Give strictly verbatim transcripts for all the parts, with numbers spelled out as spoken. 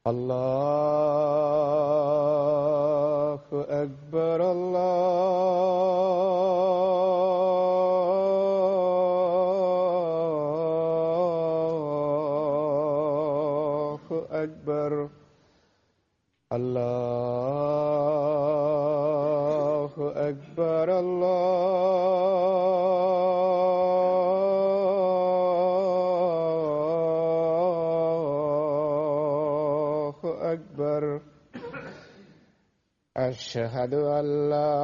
الله أكبر الله أكبر الله أكبر الله أكبر. أشهد أن لا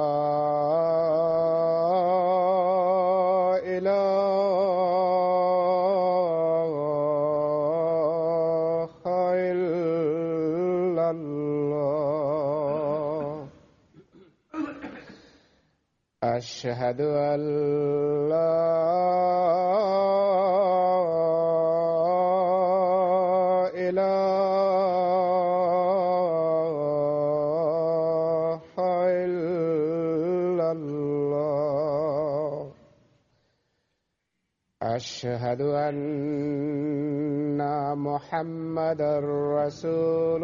إله إلا الله. أشهد أن لا أشهد أن محمدًا رسول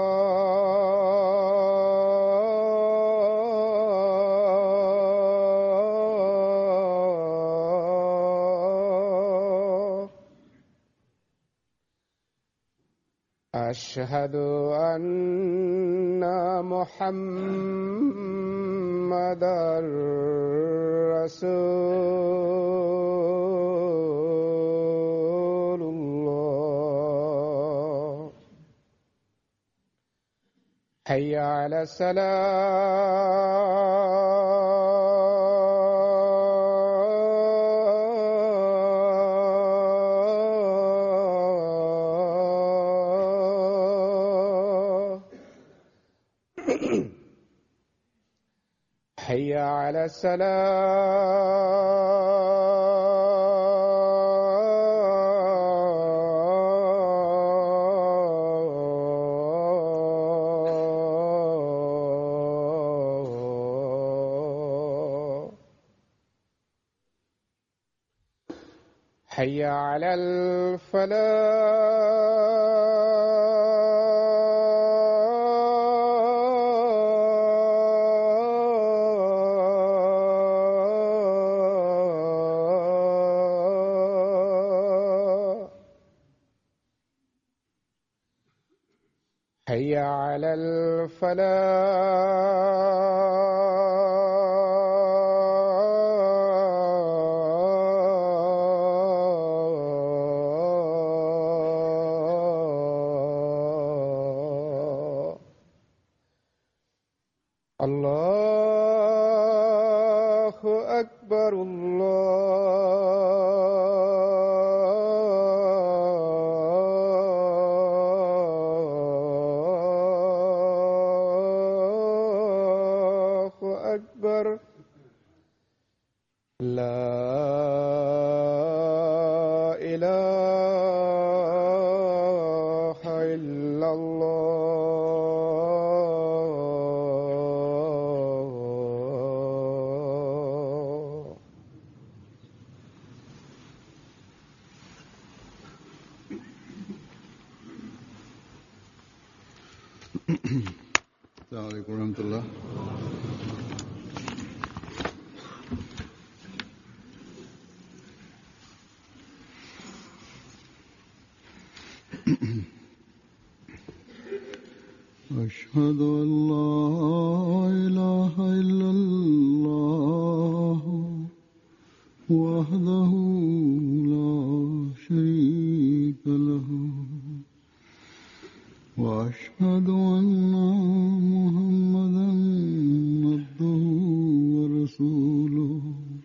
الله. أشهد أن محمدًا رسول الله. حي على الصلاة. حي على الصلاة. حي على الفلاح. حي على الفلاح. الله أكبر الله أكبر. لا إله إلا الله. السلام عليكم ورحمة الله. أشهد أن لا إله إلا الله وحده لا شريك له وأشهد أن محمدًا عبده ورسوله.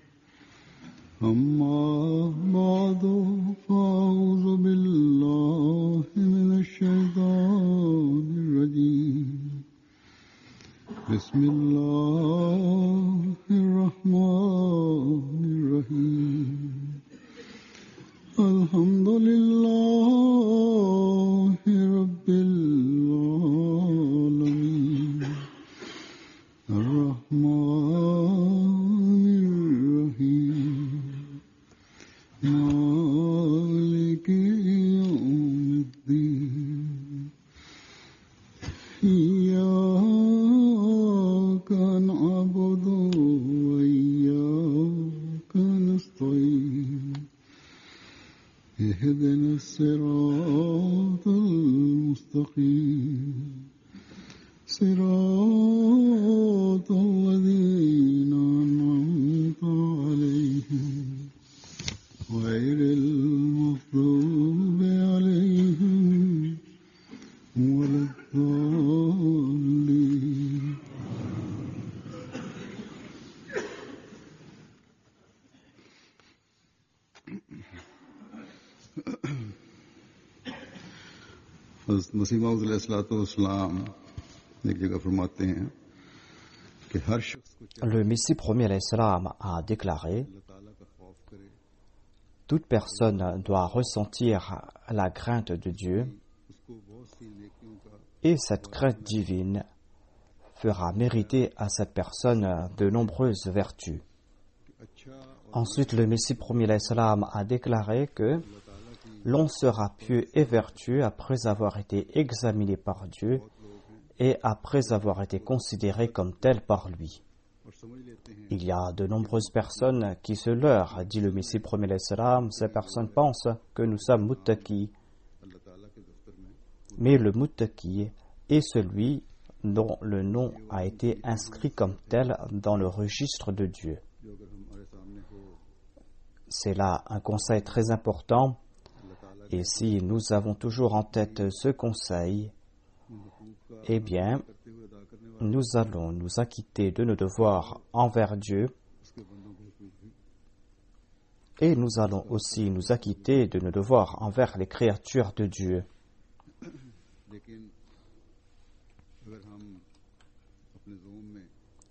أما بعد فأعوذ بالله من الشيطان الرجيم. بسم الله الرحمن الرحيم. الحمد لله رب العالمين الرحمن الرحيم مالك يوم الدين إياك نعبد وإياك نستعين اهدنا الصراط المستقيم صراط الذين أنعمت عليهم غير المغضوب عليهم ولا الضالين. मसीह मौऊद अलैहिस्सलाम एक जगह फरमाते हैं कि हर शख्स को Le Messie premier alayhi salam a déclaré: अल्लाह ताला का खौफ करे, toute personne doit ressentir la crainte de Dieu, उसको बहुत सी नेकियों का et cette crainte divine fera mériter à cette personne de nombreuses vertus. अच्छा और Ensuite, le Messie premier alayhi salam a déclaré que l'on sera pieux et vertueux après avoir été examiné par Dieu et après avoir été considéré comme tel par lui. और समझ लेते हैं Il y a de nombreuses personnes qui se leurrent, dit le Messie premier alayhi salam. Ces personnes pensent que nous sommes muttaqis, अल्लाह ताला के दफ्तर में mais le muttaqi est celui dont le nom a été inscrit comme tel dans le registre de Dieu. जो अगर हमारे सामने हो, C'est là un conseil très important, अल्लाह ताला et si nous avons toujours en tête ce conseil, के हुकूक का eh bien, करते हुए अदा करने वाले nous allons nous acquitter de nos devoirs envers Dieu, उसके बंदों को हुकूक भी et nous allons aussi nous acquitter de nos devoirs envers les créatures de Dieu. लेकिन अगर हम अपने ज़ोम में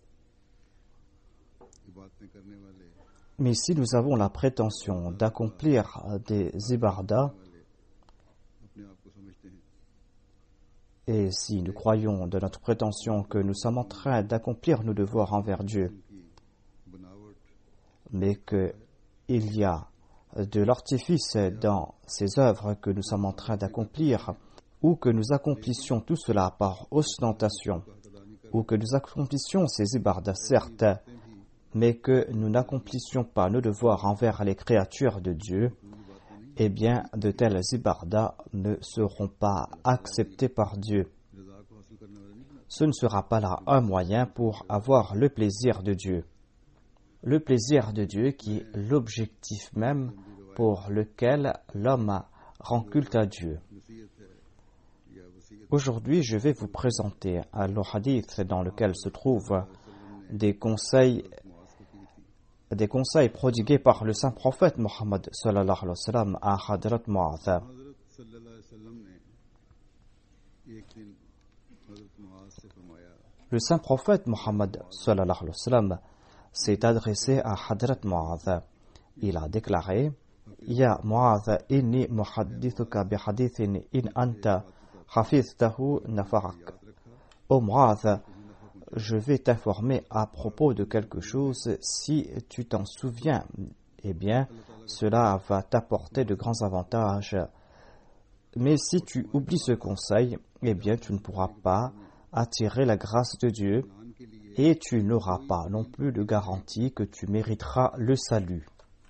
इबादतें करने वाले Mais si nous avons la prétention d'accomplir des ibadah, वाले अपने आप को समझते हैं et si nous croyons de notre prétention que nous sommes en train d'accomplir nos devoirs envers Dieu, कि बनावट mais qu'il y a de l'artifice dans ces œuvres que nous sommes en train d'accomplir, ou que nous accomplissions tout cela par ostentation, ou que nous accomplissions ces ibadah certes, mais que nous n'accomplissions pas nos devoirs envers les créatures de Dieu, eh bien, de telles ibadah ne seront pas acceptées par Dieu. रज़ा को हासिल करने वाले नहीं बना Ce ne sera pas là un moyen pour avoir le plaisir de Dieu. Le plaisir de Dieu qui est l'objectif même pour lequel l'homme rend culte à Dieu. नसीहत है या वसीयत Aujourd'hui, je vais vous présenter un hadith dans lequel se trouvent des conseils, des conseils prodigués par le saint prophète Mohammed sallallahu alayhi wa sallam à Hadrat Mu'adh. हज़रत सल्लल्लाहु अलैहि वसल्लम ने एक दिन हज़रत मुआज़ से फरमाया Le saint prophète Mohammed sallallahu alayhi wa sallam s'est adressé à Hadrat Mu'adh. Il a déclaré: Ya Mu'adh, inni muhaddithuka bi hadithin in anta hafiztahu nafarak. Ô Mu'adh, je vais t'informer à propos de quelque chose. Si tu t'en souviens, eh bien, cela va t'apporter de grands avantages. Mais si tu oublies ce conseil, eh bien, tu ne pourras pas attirer la grâce de Dieu et tu n'auras pas non plus de garantie que tu mériteras le salut.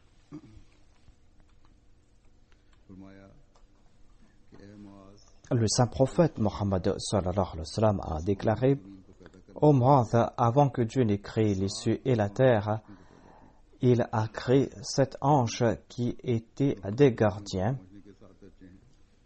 फरमाया कि ए Muaz Le saint prophète Mohammed sallallahu alayhi wa sallam a déclaré: को पैदा कर Ô Mu'adh, avant que Dieu n'ait créé les cieux et la terre, il a créé sept anges qui étaient des gardiens, समझने के साथ बच्चे हैं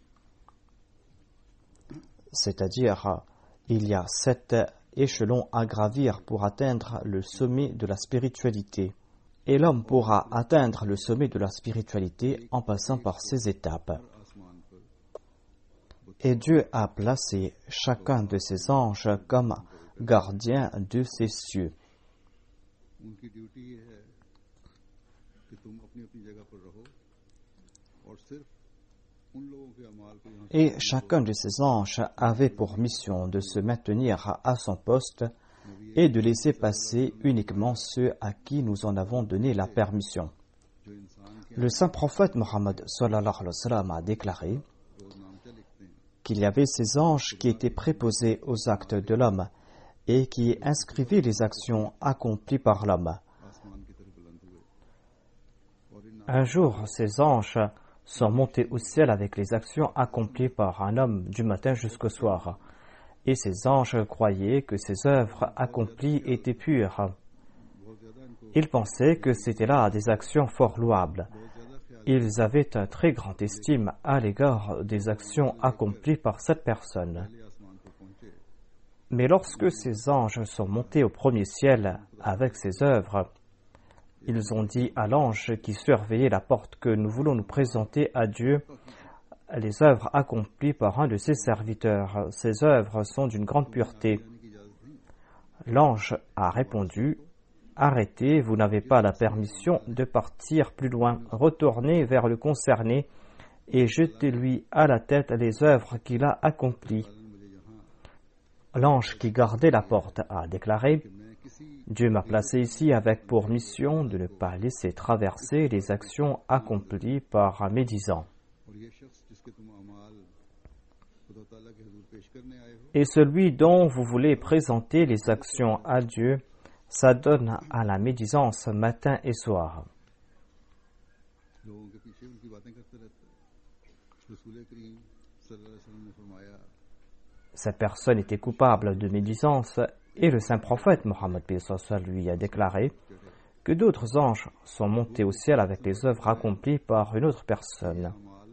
c'est-à-dire il y a sept échelons à gravir pour atteindre le sommet de la spiritualité. Et l'homme pourra atteindre le sommet de la spiritualité en passant par ces étapes. आसमान पर Et Dieu a placé chacun de ces anges comme gardiens de ces cieux. उनकी duty ये है कि तुम अपनी अपनी जगह पर रहो और सिर्फ उन लोगों के अमाल को यहाँ Et chacun de ces anges avait pour mission de se maintenir à son poste et de laisser passer uniquement ceux à qui nous en avons donné la permission. जो इंसान के Le saint prophète Mohammed sallallahu alayhi wa sallam a déclaré: रोजनामचे लिखते हैं qu'il y avait ces anges qui étaient préposés aux actes de l'homme et qui inscrivaient les actions accomplies par l'homme. Un jour, ces anges sont montés au ciel avec les actions accomplies par un homme du matin jusqu'au soir. Et ces anges croyaient que ces œuvres accomplies étaient pures. Ils pensaient que c'était là des actions fort louables. Ils avaient une très grande estime à l'égard des actions accomplies par cette personne. Mais lorsque ces anges sont montés au premier ciel avec ces œuvres, ils ont dit à l'ange qui surveillait la porte que nous voulons nous présenter à Dieu les œuvres accomplies par un de ses serviteurs. Ces œuvres sont d'une grande pureté. L'ange a répondu: Arrêtez, vous n'avez pas la permission de partir plus loin. Retournez vers le concerné et jetez-lui à la tête les œuvres qu'il a accomplies. L'ange qui gardait la porte a déclaré: Dieu m'a placé ici avec pour mission de ne pas laisser traverser les actions accomplies par un médisant. Et celui dont vous voulez présenter les actions à Dieu s'adonne à la médisance matin et soir. Cette personne était coupable de médisance et le saint prophète Mohammed lui a déclaré que d'autres anges sont montés au ciel avec les œuvres accomplies par une autre personne.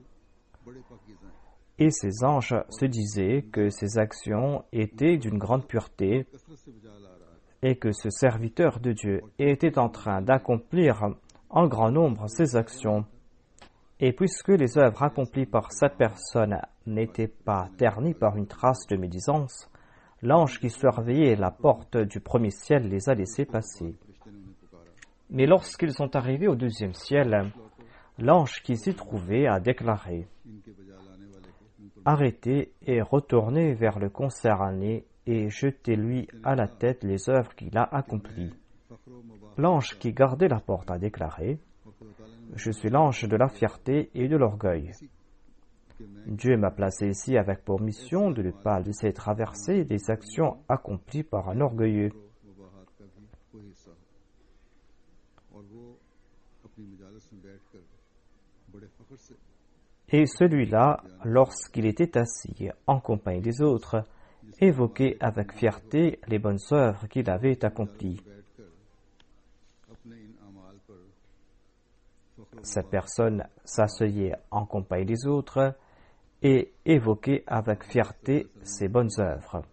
Et ces anges se disaient que ces actions étaient d'une grande pureté et que ce serviteur de Dieu était en train d'accomplir en grand nombre ces actions. Et puisque les œuvres accomplies par cette personne n'étaient pas ternies par une trace de médisance, l'ange qui surveillait la porte du premier ciel les a laissés passer. Mais lorsqu'ils sont arrivés au deuxième ciel, l'ange qui s'y trouvait a déclaré: Arrêtez et retournez vers le concerné et jetez-lui à la tête les œuvres qu'il a accomplies. L'ange qui gardait la porte a déclaré: Je suis l'ange de la fierté et de l'orgueil. Dieu m'a placé ici avec pour mission de ne pas laisser traverser des actions accomplies par un orgueilleux. Et celui-là, lorsqu'il était assis en compagnie des autres, évoquait avec fierté les bonnes œuvres qu'il avait accomplies. Cette personne s'asseyait en compagnie des autres et évoquait avec fierté ses bonnes œuvres.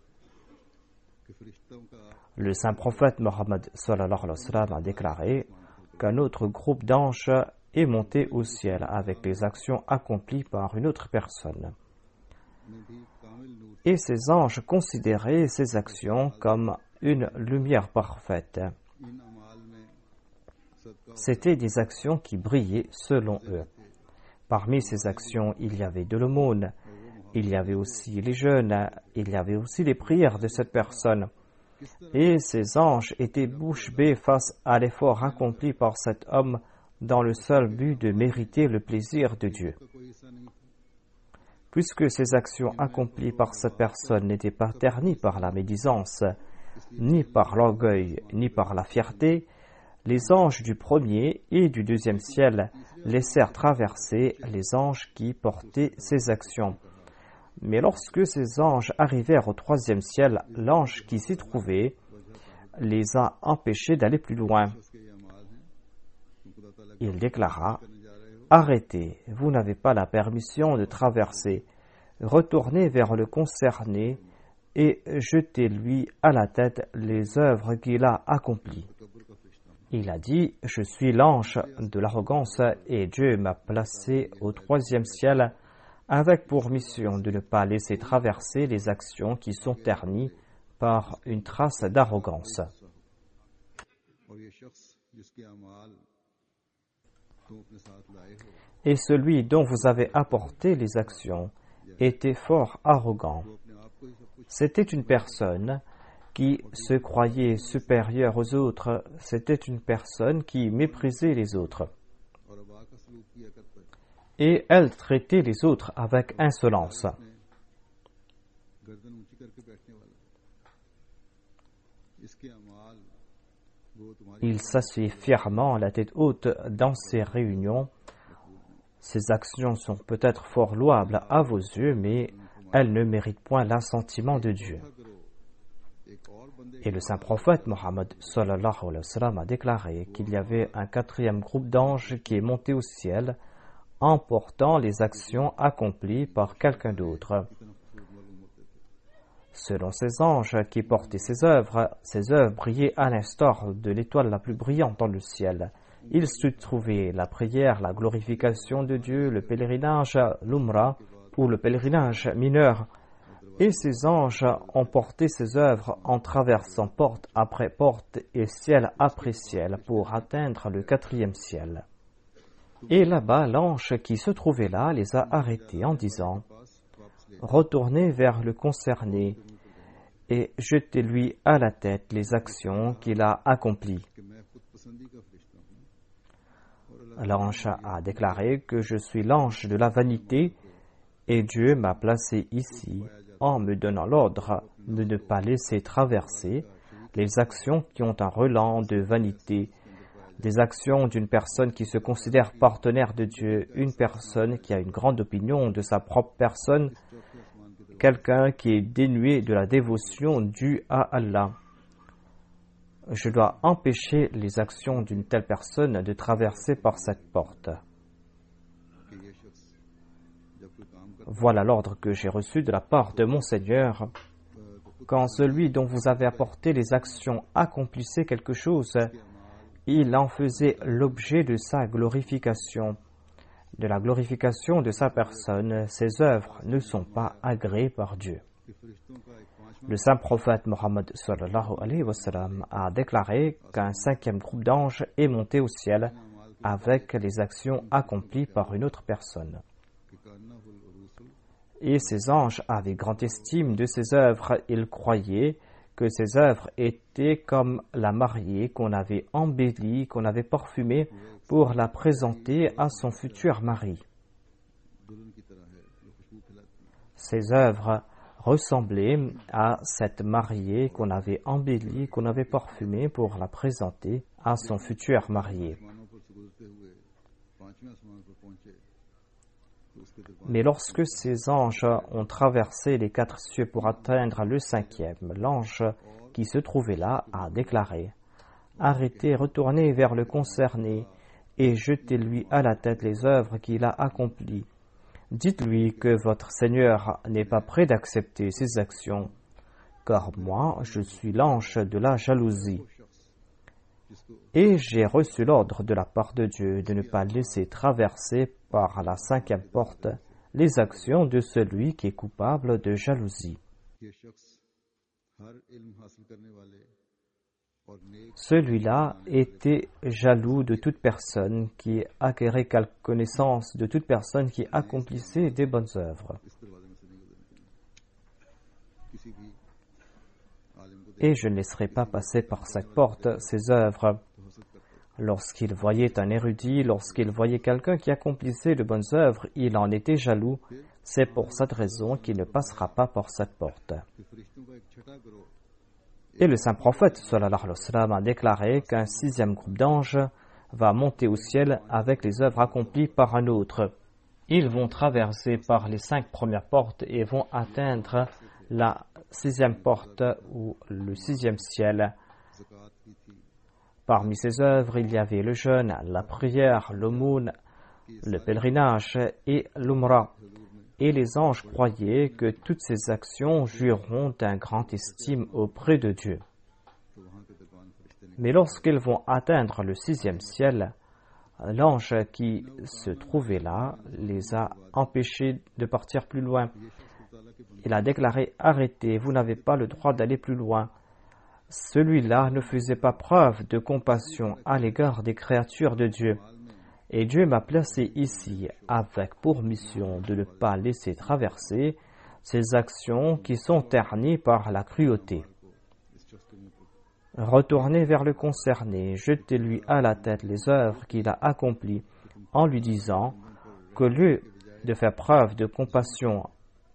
Le saint prophète Mohammed sallallahu alayhi wa sallam a déclaré qu'un autre groupe d'anges est monté au ciel avec les actions accomplies par une autre personne. Et ces anges considéraient ces actions comme une lumière parfaite. C'étaient des actions qui brillaient selon eux. Parmi ces actions, il y avait de l'aumône, il y avait aussi les jeûnes, il y avait aussi les prières de cette personne. Et ces anges étaient bouche bée face à l'effort accompli par cet homme dans le seul but de mériter le plaisir de Dieu. Puisque ces actions accomplies par cette personne n'étaient pas ternies par la médisance, ni par l'orgueil, ni par la fierté, les anges du premier et du deuxième ciel laissèrent traverser les anges qui portaient ces actions. Mais lorsque ces anges arrivèrent au troisième ciel, l'ange qui s'y trouvait les a empêchés d'aller plus loin. Il déclara: Arrêtez, vous n'avez pas la permission de traverser. Retournez vers le concerné et jetez-lui à la tête les œuvres qu'il a accomplies. Il a dit: Je suis l'ange de l'arrogance et Dieu m'a placé au troisième ciel avec pour mission de ne pas laisser traverser les actions qui sont ternies par une trace d'arrogance. Et celui dont vous avez apporté les actions était fort arrogant. C'était une personne qui se croyait supérieure aux autres, c'était une personne qui méprisait les autres. Et elle traitait les autres avec insolence. के बैठने वाला, इसके अमाल वो तुम्हारी Il s'assied fièrement, la tête haute, dans ces réunions. Ces actions sont peut-être fort louables à vos yeux, mais elles ne méritent point l'assentiment de Dieu. एक और बंदे Et le saint prophète Mohammed sallallahu alayhi wa sallam a déclaré qu'il y avait un quatrième groupe d'anges qui est monté au ciel, emportant les actions accomplies par quelqu'un d'autre. Selon ces anges qui portaient ces œuvres, ces œuvres brillaient à l'instar de l'étoile la plus brillante dans le ciel. Il se trouvait la prière, la glorification de Dieu, le pèlerinage, l'umrah ou le pèlerinage mineur. Et ces anges ont porté ces œuvres en traversant porte après porte et ciel après ciel pour atteindre le quatrième ciel. Et là-bas, l'ange qui se trouvait là les a arrêtés en disant « Retournez vers le concerné et jetez-lui à la tête les actions qu'il a accomplies. » कि मैं खुद पसंदी का फरिश्ता हूँ L'ange a déclaré que je suis l'ange de la vanité et Dieu m'a placé ici en me donnant l'ordre de ne pas laisser traverser les actions qui ont un relent de vanité, des actions d'une personne qui se considère partenaire de Dieu, une personne qui a une grande opinion de sa propre personne, quelqu'un qui est dénué de la dévotion due à Allah. Je dois empêcher les actions d'une telle personne de traverser par cette porte. कि ये शख्स जब कोई काम करता Voilà l'ordre que j'ai reçu de la part de mon Seigneur. Quand celui dont vous avez apporté les actions accomplissait quelque chose, il en faisait l'objet de sa glorification. De la glorification de sa personne, ses œuvres ne sont pas agréées par Dieu. कि फरिश्तों का एक पांचवा Le saint prophète Mohammed sallallahu alayhi wa sallam a déclaré qu'un cinquième groupe d'anges est monté au ciel avec les actions accomplies par une autre personne. कि कान्नाहुल रूसुल Et ces anges avaient grande estime de ses œuvres. Ils croyaient que ces œuvres étaient comme la mariée qu'on avait embellie, qu'on avait parfumée pour la présenter à son futur mari. दुल्हन की तरह है जो खुशबू फैलाती है Ces œuvres ressemblaient à cette mariée qu'on avait embellie, qu'on avait parfumée pour la présenter à son futur marié. आसमानों पर से गुजरते हुए पांचवें आसमान पर पहुंचे तो उसके दरबार Mais lorsque ces anges ont traversé les quatre cieux pour atteindre le cinquième, l'ange qui se trouvait là a déclaré « Arrêtez, retournez vers le concerné et jetez-lui à la tête les œuvres qu'il a accomplies. Dites-lui que votre Seigneur n'est pas prêt d'accepter ses actions, car moi, je suis l'ange de la jalousie. Et j'ai reçu l'ordre de la part de Dieu de ne pas laisser traverser par la cinquième porte les actions de celui qui est coupable de jalousie. ये शख्स हर इल्म हासिल करने वाले और नेक Celui-là était jaloux de toute personne qui acquérait quelque connaissance, de toute personne qui accomplissait des bonnes œuvres. इस दरवाजे में से नहीं गुजरने चाहिए किसी भी आलिम को Et je ne laisserai pas passer par cette porte ses œuvres. तो हसद करता है Lorsqu'il voyait un érudit, lorsqu'il voyait quelqu'un qui accomplissait de bonnes œuvres, il en était jaloux. C'est pour cette raison qu'il ne passera pas par cette porte. कि फरिश्तों का एक छठा गिरोह Et le saint prophète sallallahu alayhi wa sallam a déclaré qu'un sixième groupe d'anges va monter au ciel avec les œuvres accomplies par un autre. Ils vont traverser par les cinq premières portes et vont atteindre la sixième porte ou le sixième ciel. ज़कात की थी Parmi ces œuvres, il y avait le jeûne, la prière, l'aumône, le pèlerinage et l'umrah. Et les anges croyaient que toutes ces actions jouiront d'un grand estime auprès de Dieu. तो वहाँ के दरबान फरिश्ते ने Mais lorsqu'ils vont atteindre le sixième ciel, l'ange qui se trouvait là les a empêchés de partir plus loin. ये शख्स ताला के बंदे Il a déclaré « Arrêtez, vous n'avez pas le droit d'aller plus loin ». Celui-là ne faisait pas preuve de compassion à l'égard des créatures de Dieu. Et Dieu m'a placé ici avec pour mission de ne pas laisser traverser ces actions qui sont ternies par la cruauté. इस शख्स के मुंह पर Retournez vers le concerné, jetez-lui à la tête les œuvres qu'il a accomplies, en lui disant qu'au lieu de faire preuve de compassion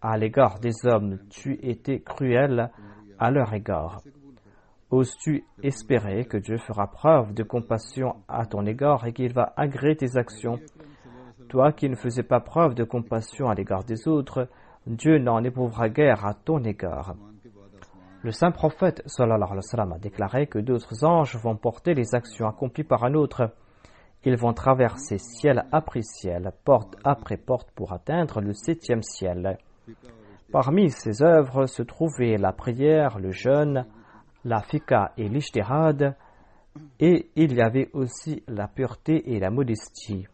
à l'égard des hommes, tu étais cruel à leur égard. Oses-tu espérer que Dieu fera preuve de compassion à ton égard et qu'il va agréer tes actions? Toi qui ne faisais pas preuve de compassion à l'égard des autres, Dieu n'en éprouvera guère à ton égard. Le saint prophète sallallahu alayhi wa sallam a déclaré que d'autres anges vont porter les actions accomplies par un autre. Ils vont traverser ciel après ciel, porte après porte pour atteindre le septième ciel. Parmi ces œuvres se trouvaient la prière, le jeûne, la fiqh et l'ijtihad, et il y avait aussi la pureté et la modestie.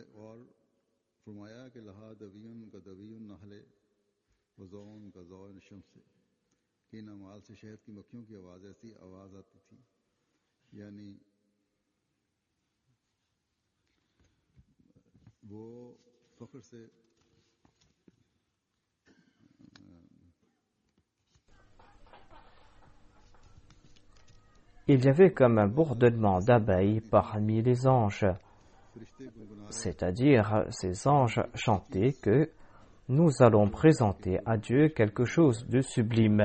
Il y avait comme un bourdonnement d'abeilles parmi les anges, c'est-à-dire ces anges chantaient que nous allons présenter à Dieu quelque chose de sublime.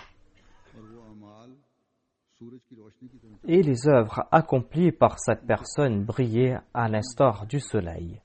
Et les œuvres accomplies par cette personne brillaient à l'instar du soleil.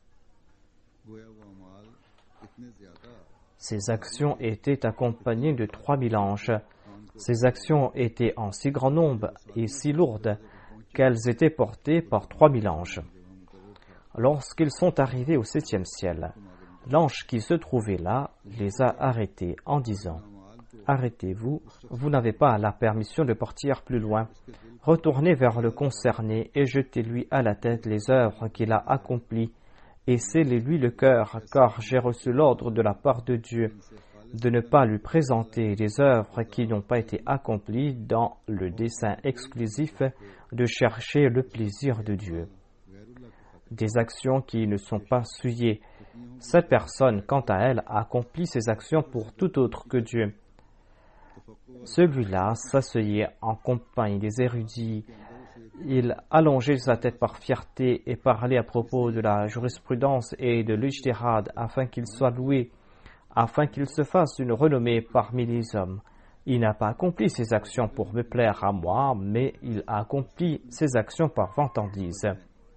Ces actions étaient accompagnées de trois mille anges. Ces actions étaient en si grand nombre et si lourdes qu'elles étaient portées par trois mille anges. Lorsqu'ils sont arrivés au septième ciel, l'ange qui se trouvait là les a arrêtés en disant « Arrêtez-vous, vous n'avez pas la permission de partir plus loin. Retournez vers le concerné et jetez-lui à la tête les œuvres qu'il a accomplies et scellez-lui le cœur, car j'ai reçu l'ordre de la part de Dieu de ne pas lui présenter des œuvres qui n'ont pas été accomplies dans le dessein exclusif de chercher le plaisir de Dieu. Des actions qui ne sont pas souillées. Cette personne, quant à elle, accomplit ses actions pour tout autre que Dieu. Celui-là s'asseyait en compagnie des érudits. Il allongeait sa tête par fierté et parlait à propos de la jurisprudence et de l'ijtihad afin qu'il soit loué, afin qu'il se fasse une renommée parmi les hommes. Il n'a pas accompli ses actions pour me plaire à moi, mais il a accompli ses actions par vantardise.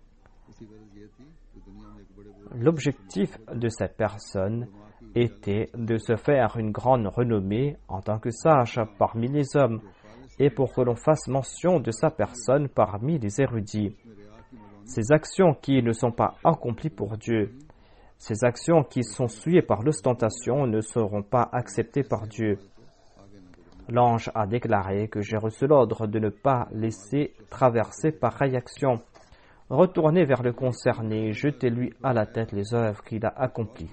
L'objectif de cette personne était de se faire une grande renommée en tant que sage parmi les hommes et pour que l'on fasse mention de sa personne parmi les érudits. Ces actions qui ne sont pas accomplies pour Dieu, ces actions qui sont souillées par l'ostentation ne seront pas acceptées par Dieu. L'ange a déclaré que j'ai reçu l'ordre de ne pas laisser traverser pareille action. Retournez vers le concerné, jetez-lui à la tête les œuvres qu'il a accomplies.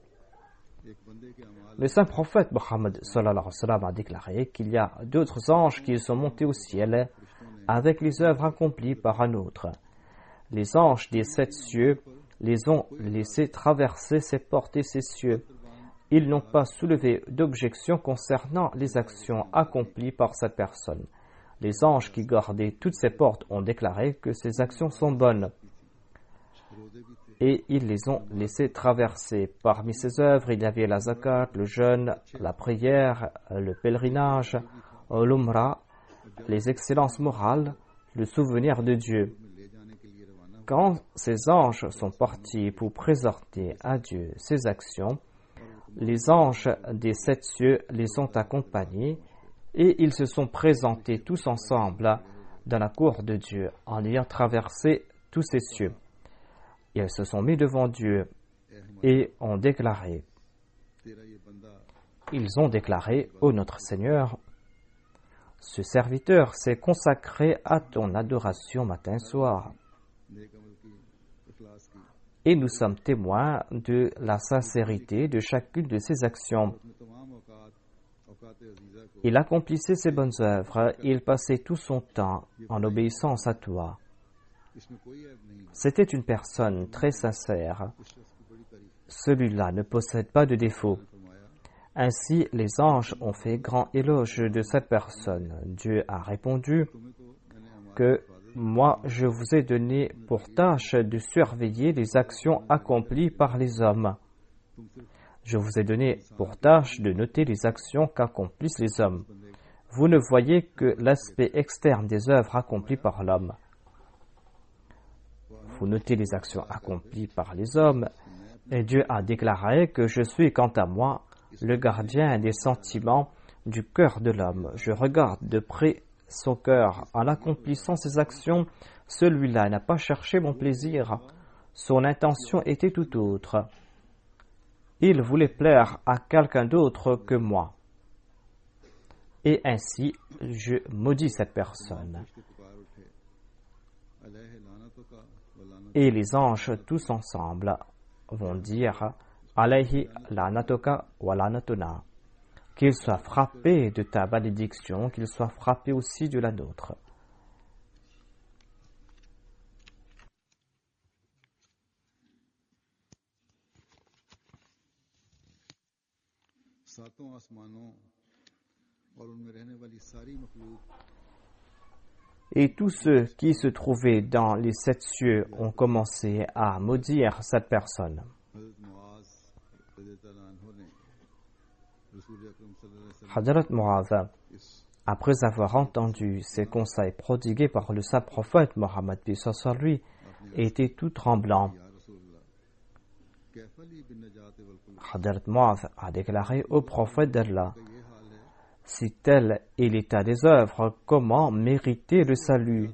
Le saint prophète Mohammed sallallahu alayhi wa sallam a déclaré qu'il y a d'autres anges qui sont montés au ciel avec les œuvres accomplies par un autre. Les anges des sept cieux les ont laissés traverser ces portes et ces cieux. Ils n'ont pas soulevé d'objection concernant les actions accomplies par cette personne. Les anges qui gardaient toutes ces portes ont déclaré que ces actions sont bonnes. Et ils les ont laissés traverser. Parmi ces œuvres, il y avait la zakat, le jeûne, la prière, le pèlerinage, l'umrah, les excellences morales, le souvenir de Dieu. Quand ces anges sont partis pour présenter à Dieu ces actions, les anges des sept cieux les ont accompagnés et ils se sont présentés tous ensemble dans la cour de Dieu en ayant traversé tous ces cieux. Ils se sont mis devant Dieu et ont déclaré, ils ont déclaré, ô notre Seigneur, ce serviteur s'est consacré à ton adoration matin soir. Et nous sommes témoins de la sincérité de chacune de ses actions. Il accomplissait ses bonnes œuvres, il passait tout son temps en obéissance à toi. C'était une personne très sincère. Celui-là ne possède pas de défaut. Ainsi, les anges ont fait grand éloge de cette personne. Dieu a répondu que moi, je vous ai donné pour tâche de surveiller les actions accomplies par les hommes. Je vous ai donné pour tâche de noter les actions qu'accomplissent les hommes. Vous ne voyez que l'aspect externe des œuvres accomplies par l'homme. Vous notez les actions accomplies par les hommes, et Dieu a déclaré que je suis, quant à moi, le gardien des sentiments du cœur de l'homme. Je regarde de près son cœur. En accomplissant ses actions, celui-là n'a pas cherché mon plaisir. Son intention était tout autre. Il voulait plaire à quelqu'un d'autre que moi. Et ainsi, je maudis cette personne. Et les anges, tous ensemble, vont dire Alayhi lanatoka wa lanatuna. Qu'il soit frappé de ta malédiction, qu'il soit frappé aussi de la nôtre. Et tous ceux qui se trouvaient dans les sept cieux ont commencé à maudire cette personne. Hadrat Mu'adh, après avoir entendu ces conseils prodigués par le saint prophète Mohammed sur lui, était tout tremblant. Hadrat Mu'adh a déclaré au prophète d'Allah: si tel est l'état des œuvres, comment mériter le salut?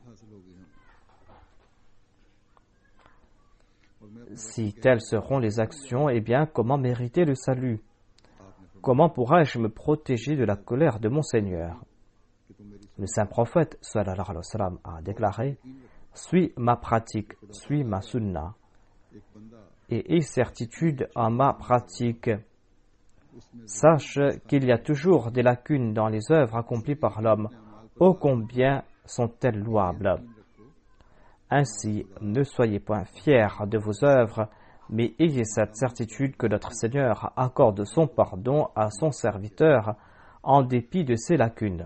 Si telles seront les actions, eh bien, comment mériter le salut? Comment pourrais-je me protéger de la colère de mon Seigneur? Le saint prophète sallallahu alayhi wa sallam a déclaré: suis ma pratique, suis ma sunna, et aie certitude en ma pratique. Sache qu'il y a toujours des lacunes dans les œuvres accomplies par l'homme. Ô combien sont-elles louables! Ainsi, ne soyez point fiers de vos œuvres, mais ayez cette certitude que notre Seigneur accorde son pardon à son serviteur en dépit de ses lacunes.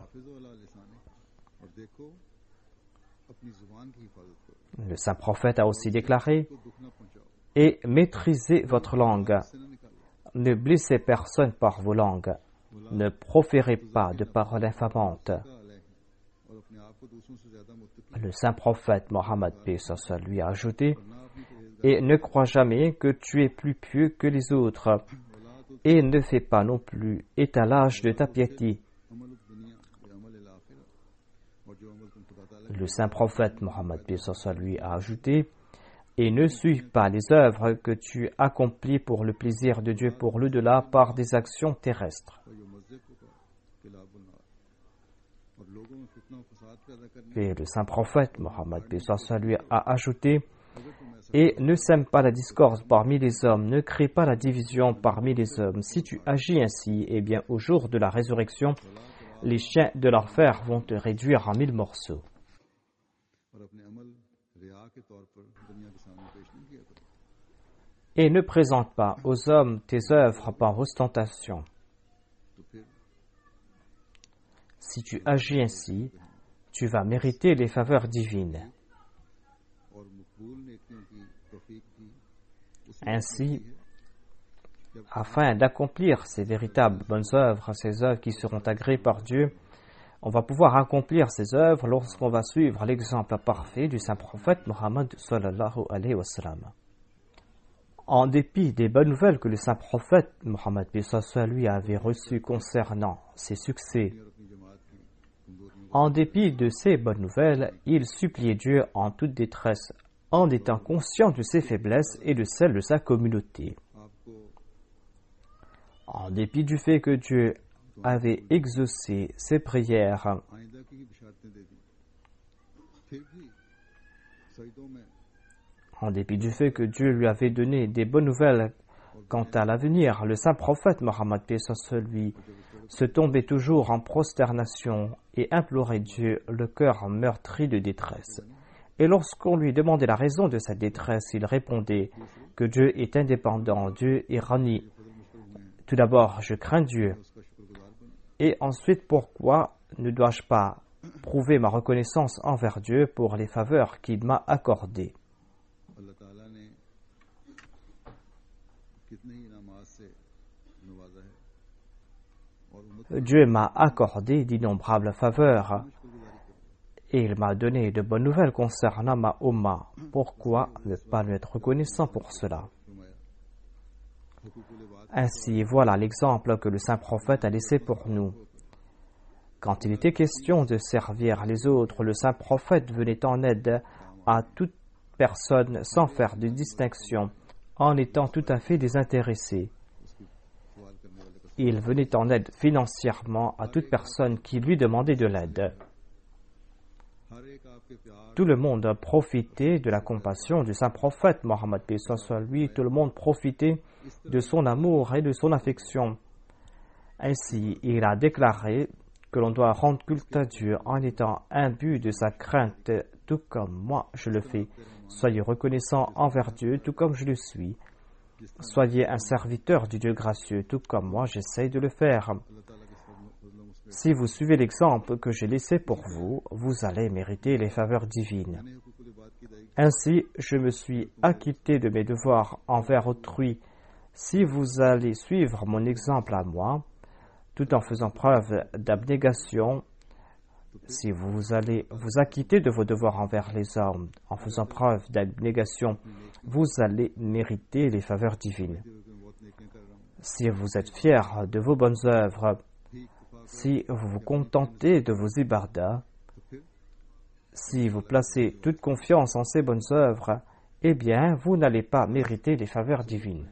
Le saint prophète a aussi déclaré: et maîtrisez votre langue. Ne blessez personne par vos langues. Ne proférez pas de paroles infamantes. Le saint prophète Mohammed paix sur lui a ajouté: et ne crois jamais que tu es plus pieux que les autres, et ne fais pas non plus étalage de ta piété. Le saint prophète Mohammed paix sur lui a ajouté: et ne suis pas les œuvres que tu accomplis pour le plaisir de Dieu pour l'au-delà par des actions terrestres. Et le saint prophète Mohammed paix sur lui a ajouté: et ne sème pas la discorde parmi les hommes, ne crée pas la division parmi les hommes. Si tu agis ainsi, eh bien au jour de la résurrection, les chiens de l'enfer vont te réduire en mille morceaux. Et ne présente pas aux hommes tes œuvres par ostentation. Si tu agis ainsi, tu vas mériter les faveurs divines. Ainsi, afin d'accomplir ces véritables bonnes œuvres, ces œuvres qui seront agréées par Dieu, on va pouvoir accomplir ces œuvres lorsqu'on va suivre l'exemple parfait du saint prophète Mohammed sallallahu alayhi wa sallam. En dépit des bonnes nouvelles que le saint prophète Mohammed lui avait reçues concernant ses succès, en dépit de ces bonnes nouvelles, il suppliait Dieu en toute détresse, en étant conscient de ses faiblesses et de celles de sa communauté. En dépit du fait que Dieu avait exaucé ses prières, en dépit du fait que Dieu lui avait donné des bonnes nouvelles quant à l'avenir, le saint prophète Mohammed paix sur lui se tombait toujours en prosternation et implorait Dieu, le cœur meurtri de détresse. Et lorsqu'on lui demandait la raison de cette détresse, il répondait que Dieu est indépendant, Dieu est rani. Tout d'abord, je crains Dieu. Et ensuite, pourquoi ne dois-je pas prouver ma reconnaissance envers Dieu pour les faveurs qu'il m'a accordées? Dieu m'a accordé d'innombrables faveurs et il m'a donné de bonnes nouvelles concernant ma Ummah. Pourquoi ne pas lui être reconnaissant pour cela? Ainsi, voilà l'exemple que le saint prophète a laissé pour nous. Quand il était question de servir les autres, le saint prophète venait en aide à toute personne sans faire de distinction, en étant tout à fait désintéressé. Il venait en aide financièrement à toute personne qui lui demandait de l'aide. Tout le monde profitait de la compassion du saint prophète Mohammed paix soit lui, tout le monde profitait de son amour et de son affection. Ainsi, il a déclaré que l'on doit rendre culte à Dieu en étant imbu de sa crainte, tout comme moi je le fais. Soyez reconnaissants envers Dieu, tout comme je le suis. Soyez un serviteur du Dieu gracieux, tout comme moi j'essaye de le faire. Si vous suivez l'exemple que j'ai laissé pour vous, vous allez mériter les faveurs divines. Ainsi, je me suis acquitté de mes devoirs envers autrui. Si vous allez suivre mon exemple à moi, tout en faisant preuve d'abnégation, si vous allez vous acquitter de vos devoirs envers les hommes, en faisant preuve d'abnégation, vous allez mériter les faveurs divines. Si vous êtes fiers de vos bonnes œuvres, si vous vous contentez de vos ibadas, si vous placez toute confiance en ces bonnes œuvres, eh bien, vous n'allez pas mériter les faveurs divines.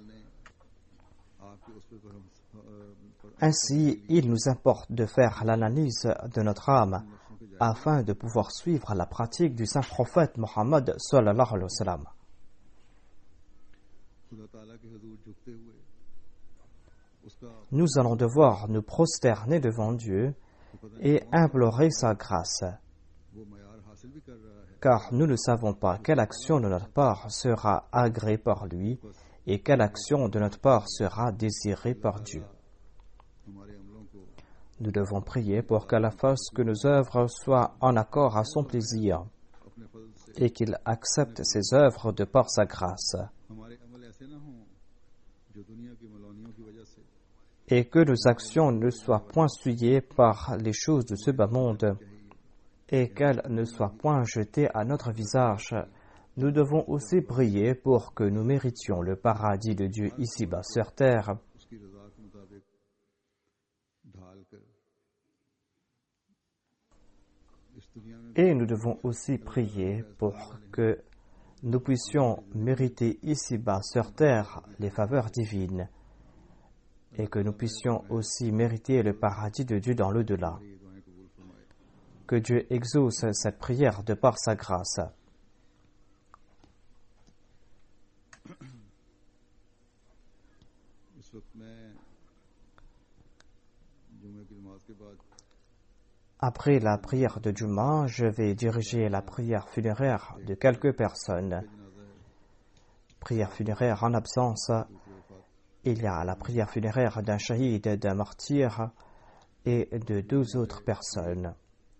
Ainsi, il nous importe de faire l'analyse de notre âme afin de pouvoir suivre la pratique du saint prophète Mohammed sallallahu alayhi wa sallam. Nous allons devoir nous prosterner devant Dieu et implorer sa grâce, car nous ne savons pas quelle action de notre part sera agréée par lui et quelle action de notre part sera désirée par Dieu. Nous devons prier pour qu'Allah fasse que nos œuvres soient en accord à son plaisir et qu'il accepte ces œuvres de par sa grâce, et que nos actions ne soient point souillées par les choses de ce bas monde et qu'elles ne soient point jetées à notre visage. Nous devons aussi prier pour que nous méritions le paradis de Dieu ici-bas sur terre. Et nous devons aussi prier pour que nous puissions mériter ici-bas sur terre les faveurs divines et que nous puissions aussi mériter le paradis de Dieu dans l'au-delà. Que Dieu exauce cette prière de par sa grâce. Après la prière de Juma, je vais diriger la prière funéraire de quelques personnes. Prière funéraire en absence, il y a la prière funéraire d'un shahid, d'un martyr et de deux autres personnes.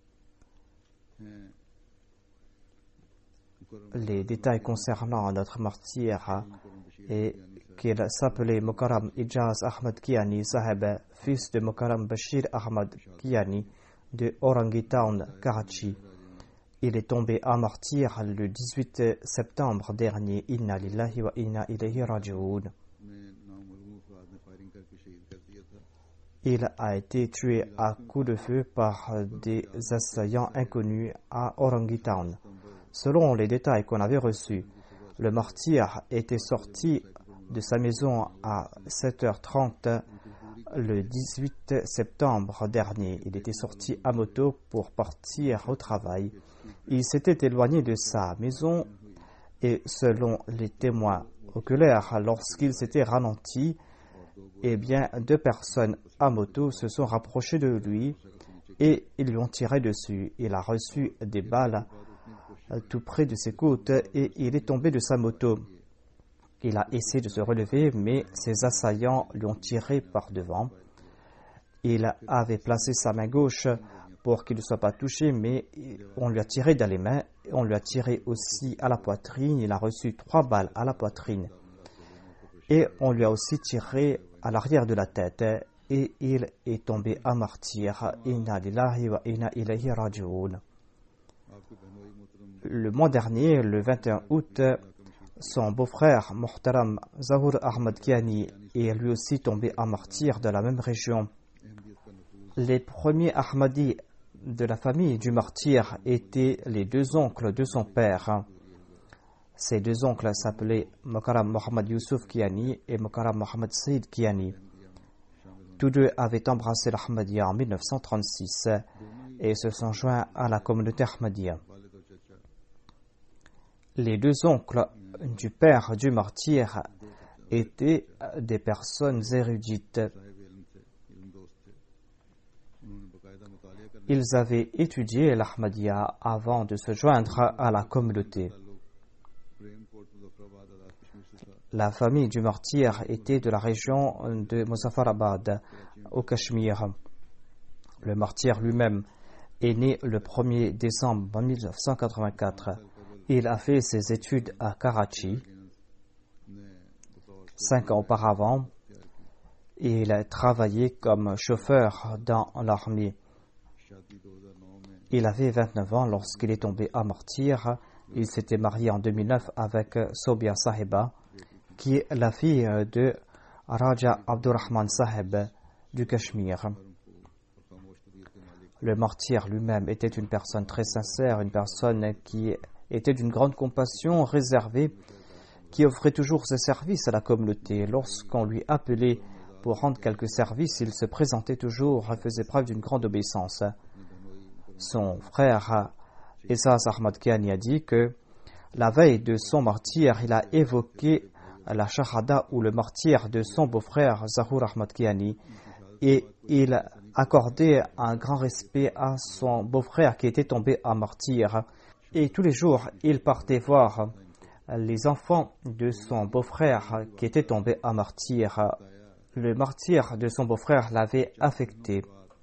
Les détails concernant notre martyr et qu'il s'appelait Mukarram Ijaz Ahmad Kiani Saheb, fils de Mukarram Bashir Ahmad Kiani de Orangi Town, Karachi. Il est tombé en martyr le dix-huit septembre dernier. Inna lillahi wa inna ilayhi raji'un. Il a été tué à coups de feu par des assaillants inconnus à Orangi Town. Selon les détails qu'on avait reçus, le martyr était sorti de sa maison à sept heures trente le dix-huit septembre dernier. Il était sorti à moto pour partir au travail. Il s'était éloigné de sa maison et selon les témoins oculaires, lorsqu'il s'était ralenti, eh bien, deux personnes à moto se sont rapprochées de lui et ils lui ont tiré dessus. Il a reçu des balles tout près de ses côtes et il est tombé de sa moto. Il a essayé de se relever, mais ses assaillants lui ont tiré par devant. Il avait placé sa main gauche pour qu'il ne soit pas touché, mais on lui a tiré dans les mains. On lui a tiré aussi à la poitrine. Il a reçu trois balles à la poitrine. Et on lui a aussi tiré à l'arrière de la tête. et il est tombé à martyr. Inna lillahi wa inna ilayhi raji'un. Le mois dernier, le vingt et un août, son beau-frère Muhtaram Zahur Ahmad Kiani est lui aussi tombé à martyr de la même région. Les premiers Ahmadis de la famille du martyr étaient les deux oncles de son père. Ces deux oncles s'appelaient Mukarram Mohammad Yusuf Kiani et Mukarram Mohammad Saïd Kiani. Tous deux avaient embrassé l'Ahmadiyya en mille neuf cent trente-six et se sont joints à la communauté Ahmadiyya. Les deux oncles du père du martyr étaient des personnes érudites. Ils avaient étudié l'Ahmadiyya avant de se joindre à la communauté. La famille du martyr était de la région de Muzaffarabad, au Cachemire. Le martyr lui-même est né le premier décembre mille neuf cent quatre-vingt-quatre. Il a fait ses études à Karachi. Cinq ans auparavant, il a travaillé comme chauffeur dans l'armée. Il avait vingt-neuf ans lorsqu'il est tombé à martyr. Il s'était marié en deux mille neuf avec Sobia Sahiba, qui est la fille de Raja Abdurrahman Sahib du Cachemire. Le martyr lui-même était une personne très sincère, une personne qui était d'une grande compassion, réservée, qui offrait toujours ses services à la communauté. Lorsqu'on lui appelait pour rendre quelques services, il se présentait toujours et faisait preuve d'une grande obéissance. Son frère Essaz Ahmad Kiani a dit que la veille de son martyr, il a évoqué la shahada ou le martyr de son beau-frère Zahur Ahmad Kiani et il accordait un grand respect à son beau-frère qui était tombé à martyr. Et tous les jours, il partait voir les enfants de son beau-frère qui était tombé à martyr. Le martyr de son beau-frère l'avait affecté.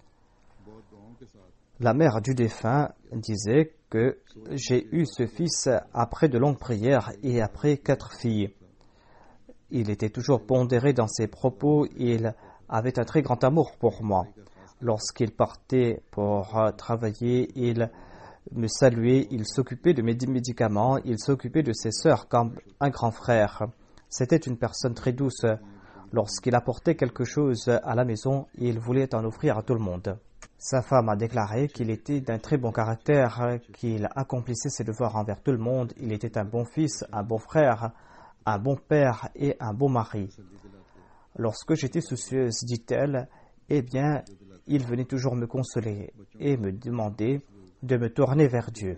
La mère du défunt disait que j'ai eu ce fils après de longues prières et après quatre filles. Il était toujours pondéré dans ses propos, il avait un très grand amour pour moi. Lorsqu'il partait pour travailler, il me saluait, il s'occupait de mes médicaments, il s'occupait de ses sœurs comme un grand frère. C'était une personne très douce. Lorsqu'il apportait quelque chose à la maison, il voulait en offrir à tout le monde. Sa femme a déclaré qu'il était d'un très bon caractère, qu'il accomplissait ses devoirs envers tout le monde, il était un bon fils, un bon frère, un bon père et un bon mari. Lorsque j'étais soucieuse, dit-elle, eh bien, il venait toujours me consoler et me demander de me tourner vers Dieu.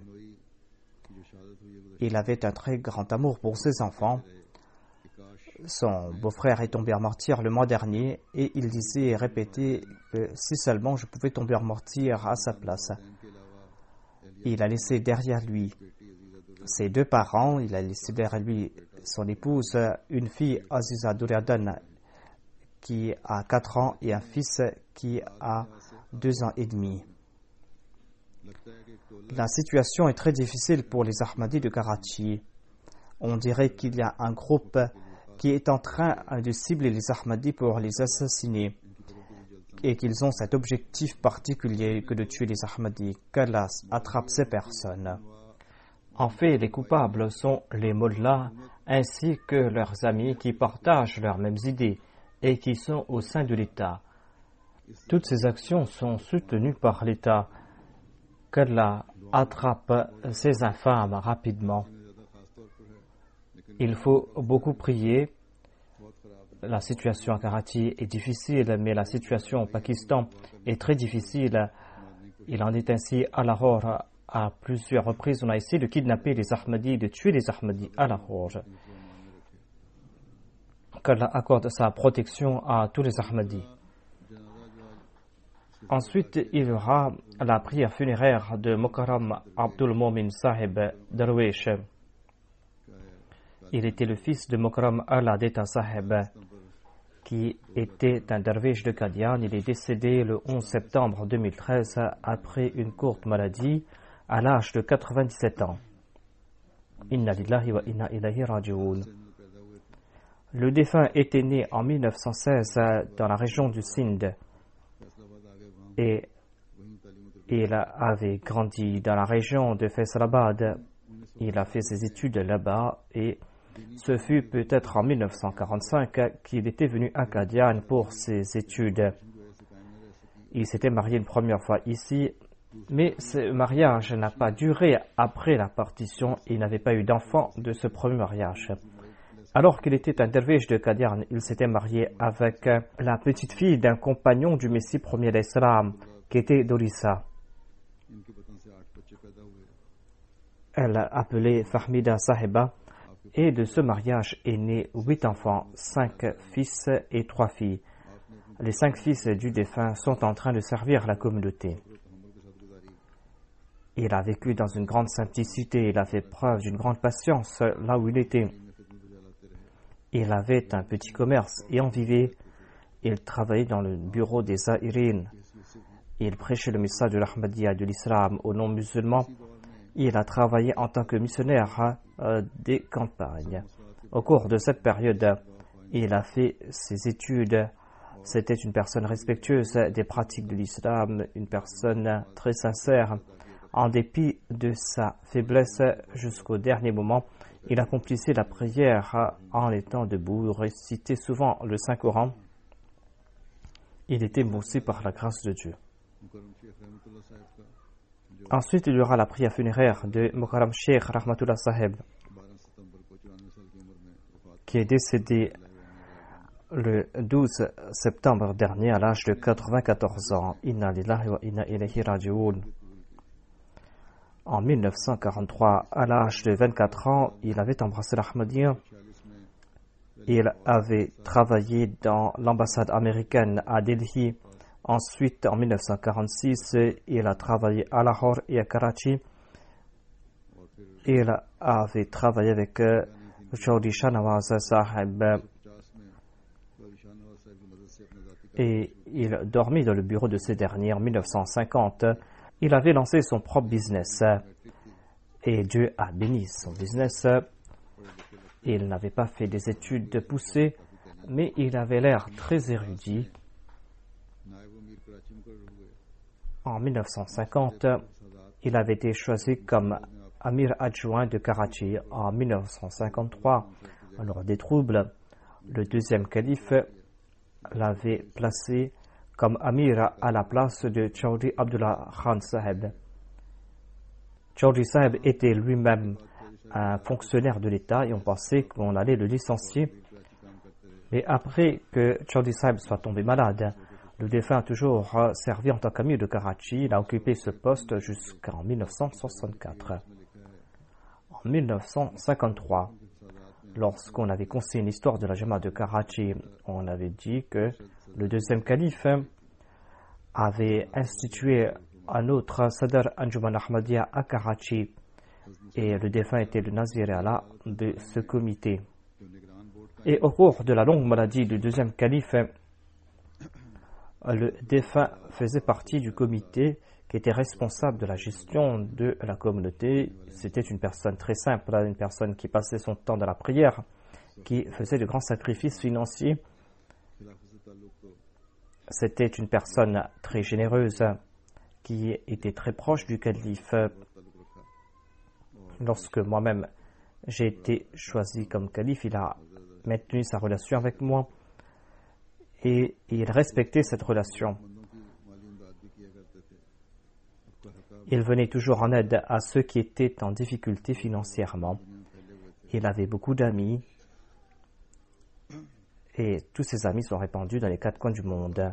Il avait un très grand amour pour ses enfants. Son beau-frère est tombé en martyr le mois dernier et il disait et répétait que si seulement je pouvais tomber en martyr à sa place. Il a laissé derrière lui ses deux parents, il a laissé derrière lui son épouse, une fille Aziza Duriadan qui a quatre ans et un fils qui a deux ans et demi. La situation est très difficile pour les Ahmadis de Karachi. On dirait qu'il y a un groupe qui est en train de cibler les Ahmadis pour les assassiner et qu'ils ont cet objectif particulier que de tuer les Ahmadis. Qu'Allah attrape ces personnes. En fait, les coupables sont les mollahs ainsi que leurs amis qui partagent leurs mêmes idées et qui sont au sein de l'État. Toutes ces actions sont soutenues par l'État. Qu'Allah attrape ces infâmes rapidement. Il faut beaucoup prier. La situation à Karachi est difficile, mais la situation au Pakistan est très difficile. Il en est ainsi à Lahore. À plusieurs reprises, on a essayé de kidnapper les Ahmadis, de tuer les Ahmadis à Lahore. Qu'Allah accorde sa protection à tous les Ahmadis. Ensuite, il y aura la prière funéraire de Mukarram Abdul Momin Sahib Darwish. Il était le fils de Mukarram Al-Adeta Sahib, qui était un derviche de Qadian. Il est décédé le onze septembre deux mille treize après une courte maladie à l'âge de quatre-vingt-dix-sept ans. Inna lillahi wa inna ilayhi raji'un. Le défunt était né en mille neuf cent seize dans la région du Sindh et il avait grandi dans la région de Faisalabad. Il a fait ses études là-bas et ce fut peut-être en mille neuf cent quarante-cinq qu'il était venu à Qadian pour ses études. Il s'était marié une première fois ici, mais ce mariage n'a pas duré après la partition et il n'avait pas eu d'enfant de ce premier mariage. Alors qu'il était un derviche de Qadian, il s'était marié avec la petite fille d'un compagnon du Messie premier d'Islam, qui était d'Orissa. Elle appelait Fahmida Sahiba, et de ce mariage est né huit enfants, cinq fils et trois filles. Les cinq fils du défunt sont en train de servir la communauté. Il a vécu dans une grande simplicité, il a fait preuve d'une grande patience là où il était. Il avait un petit commerce et en vivait. Il travaillait dans le bureau des Zahirines. Il prêchait le message de l'Ahmadiyya de l'islam aux non-musulmans. Il a travaillé en tant que missionnaire euh, des campagnes. Au cours de cette période, il a fait ses études. C'était une personne respectueuse des pratiques de l'islam, une personne très sincère. En dépit de sa faiblesse jusqu'au dernier moment, il accomplissait la prière en étant debout, il récitait souvent le Saint-Coran. Il était moussé par la grâce de Dieu. Ensuite, il y aura la prière funéraire de Mukarram Sheikh Rahmatullah Sahib, qui est décédé le douze septembre dernier à l'âge de quatre-vingt-quatorze ans. Inna lillahi wa inna ilayhi raji'un. En mille neuf cent quarante-trois, à l'âge de vingt-quatre ans, il avait embrassé l'Ahmadiyya. Il avait travaillé dans l'ambassade américaine à Delhi. Ensuite, en mille neuf cent quarante-six, il a travaillé à Lahore et à Karachi. Il avait travaillé avec Chaudhry Shahnawaz Sahib et il dormait dans le bureau de ce dernier en mille neuf cent cinquante. Il avait lancé son propre business et Dieu a béni son business. Il n'avait pas fait des études poussées, mais il avait l'air très érudit. En mille neuf cent cinquante, il avait été choisi comme amir adjoint de Karachi. En mille neuf cent cinquante-trois, lors des troubles, le deuxième calife l'avait placé comme amir à la place de Chaudhry Abdullah Khan Sahib. Chaudhry Sahib était lui-même un fonctionnaire de l'État et on pensait qu'on allait le licencier. Mais après que Chaudhry Sahib soit tombé malade, le défunt a toujours servi en tant qu'amir de Karachi. Il a occupé ce poste jusqu'en mille neuf cent soixante-quatre. En mille neuf cent cinquante-trois, lorsqu'on avait conseillé l'histoire de la Jamaat de Karachi, on avait dit que le deuxième calife avait institué un autre Sadr Anjuman Ahmadiyya à Karachi et le défunt était le Nazir Allah de ce comité. Et au cours de la longue maladie du deuxième calife, le défunt faisait partie du comité qui était responsable de la gestion de la communauté. C'était une personne très simple, une personne qui passait son temps dans la prière, qui faisait de grands sacrifices financiers. C'était une personne très généreuse qui était très proche du calife. Lorsque moi-même j'ai été choisi comme calife, il a maintenu sa relation avec moi et il respectait cette relation. Il venait toujours en aide à ceux qui étaient en difficulté financièrement. Il avait beaucoup d'amis et tous ses amis sont répandus dans les quatre coins du monde.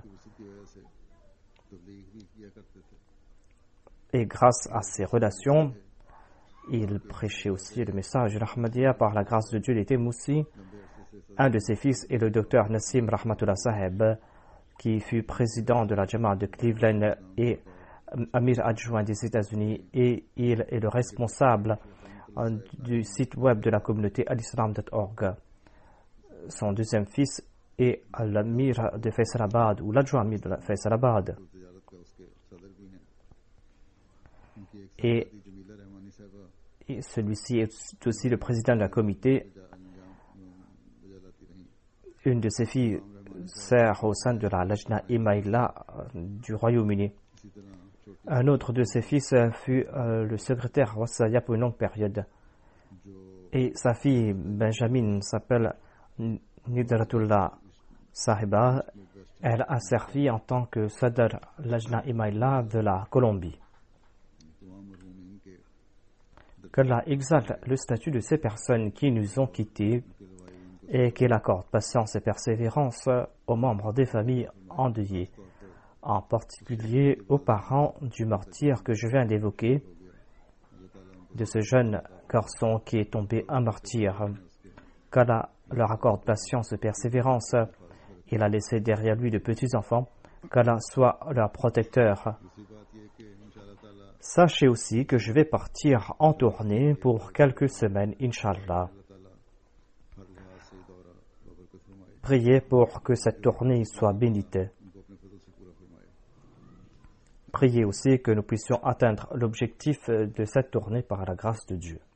Et grâce à ces relations, il prêchait aussi le message de l'Ahmadiyya. Par la grâce de Dieu, il était moussi. Un de ses fils est le docteur Nassim Rahmatullah Sahib, qui fut président de la Jamaat de Cleveland et amir adjoint des États-Unis, et il est le responsable du site web de la communauté alislam point org. Son deuxième fils est l'amir de Faisalabad ou l'adjoint amir de Faisalabad. Et, et celui-ci est aussi le président de la comité. une de ses filles sert au sein de la Lajna Imaïla du Royaume-Uni. Un autre de ses fils fut euh, le secrétaire Wassaya pour une longue période. Et sa fille Benjamin s'appelle Nidratullah Sahiba. Elle a servi en tant que Sadr Lajna Imaïla de la Colombie. Qu'Allah exalte le statut de ces personnes qui nous ont quittés et qu'il accorde patience et persévérance aux membres des familles endeuillées, en particulier aux parents du martyr que je viens d'évoquer, de ce jeune garçon qui est tombé un martyr. Qu'Allah leur accorde patience et persévérance. Il a laissé derrière lui de petits-enfants. Qu'Allah soit leur protecteur. Sachez aussi que je vais partir en tournée pour quelques semaines, Inch'Allah. Priez pour que cette tournée soit bénite. Priez aussi que nous puissions atteindre l'objectif de cette tournée par la grâce de Dieu.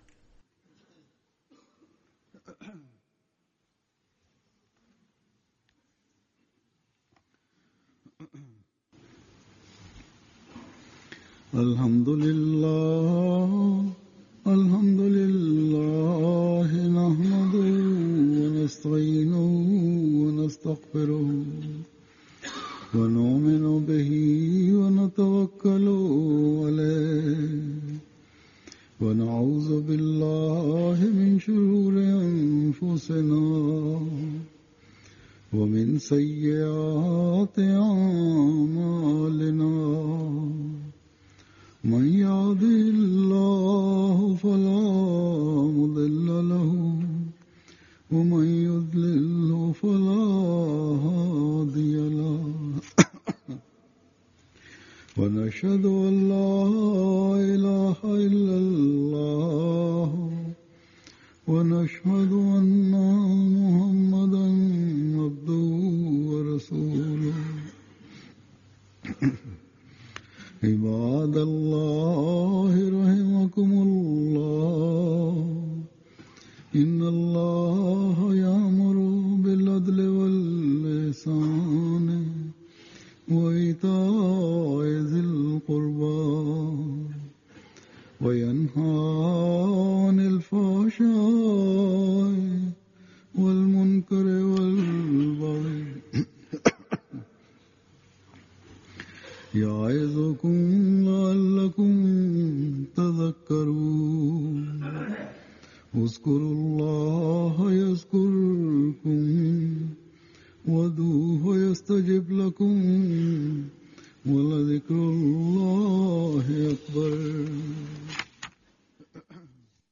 Alhamdulillah, alhamdulillah, nahmaduhu wa nasta'inuhu wa nastaghfiruhu wa nu'minu bihi wa natawakkalu alayhi wa na'udhu billahi min shururi anfusina wa min sayyiati a'malina. من يهده الله فلا مضل له ومن يضلل فلا هادي له ونشهد أن لا إله إلا الله ونشهد أن محمدا عبده ورسوله عباد الله رحمكم الله إن الله يأمر بالعدل والإحسان وإيتاء ذي القربى وينهى عن الفحشاء والمنكر والبغي يعظكم لعلكم تذكرون اذكروا الله يذكركم وادعوه يستجب لكم ولذكر الله أكبر